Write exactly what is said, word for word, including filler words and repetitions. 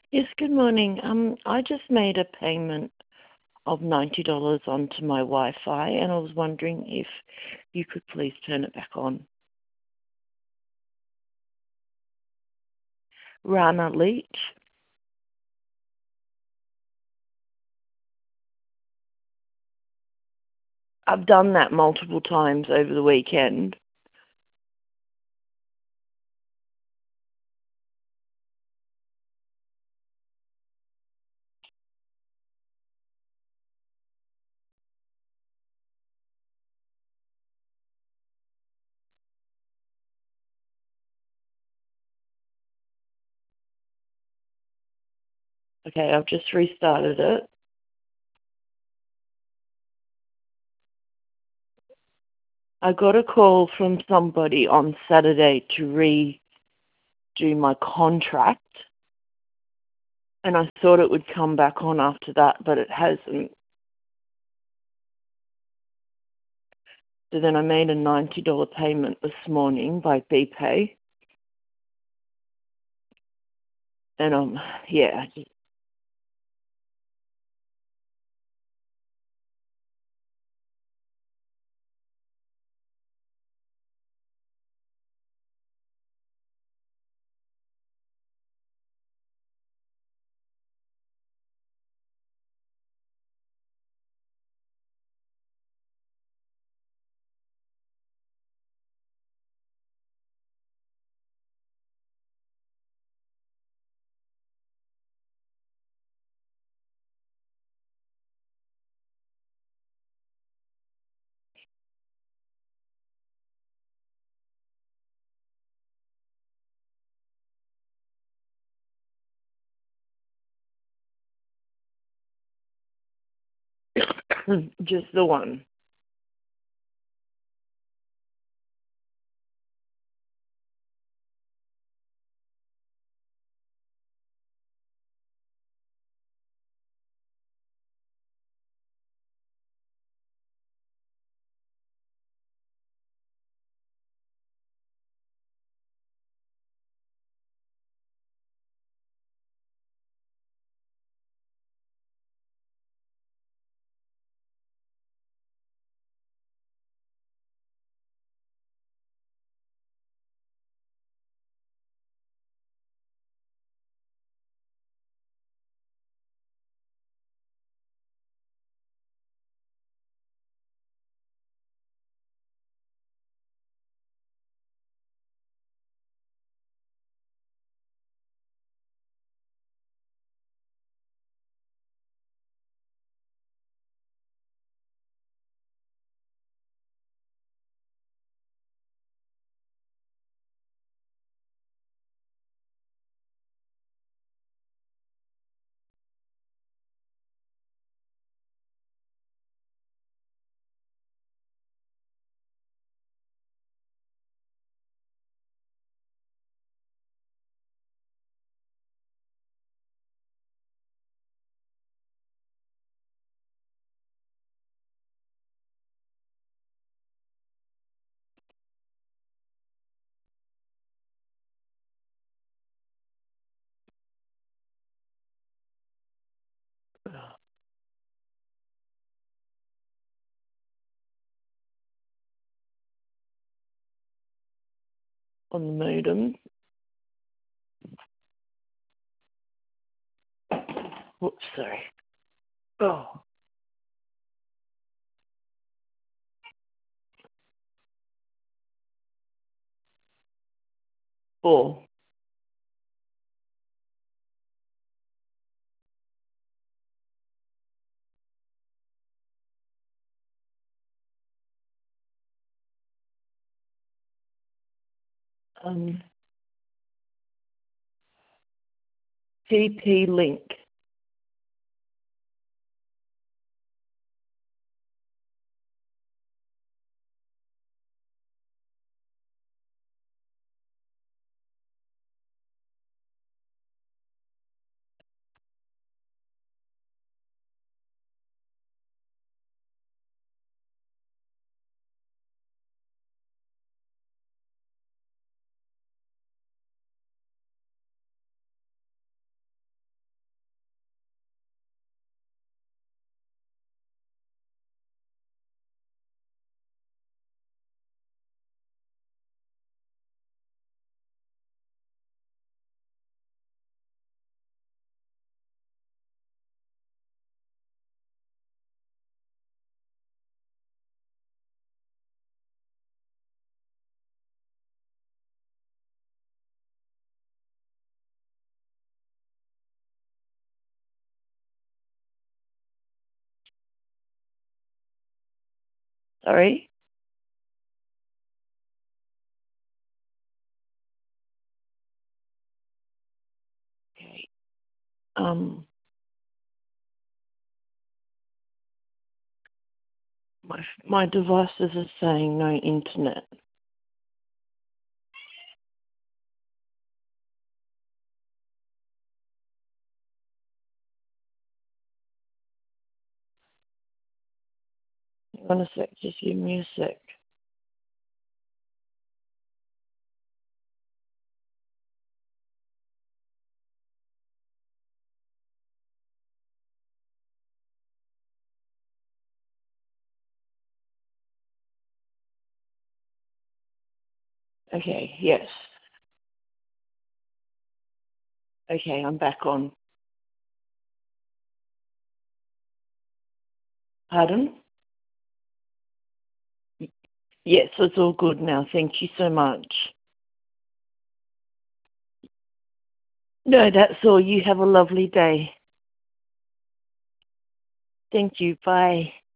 Yes, good morning. Um, I just made a payment of ninety dollars onto my Wi-Fi, and I was wondering if you could please turn it back on. Rana Leach. I've done that multiple times over the weekend. Okay, I've just restarted it. I got a call from somebody on Saturday to redo my contract, and I thought it would come back on after that, but it hasn't. So then I made a ninety dollars payment this morning by BPay, and um, yeah, just the one. On the modem. Whoops, sorry. Oh, four. Um, T P Link. Sorry? Okay. Um, my, my devices are saying no internet. Hang on a sec, just give me a sec. Okay, yes. Okay, I'm back on. Pardon? Yes, it's all good now. Thank you so much. No, that's all. You have a lovely day. Thank you. Bye.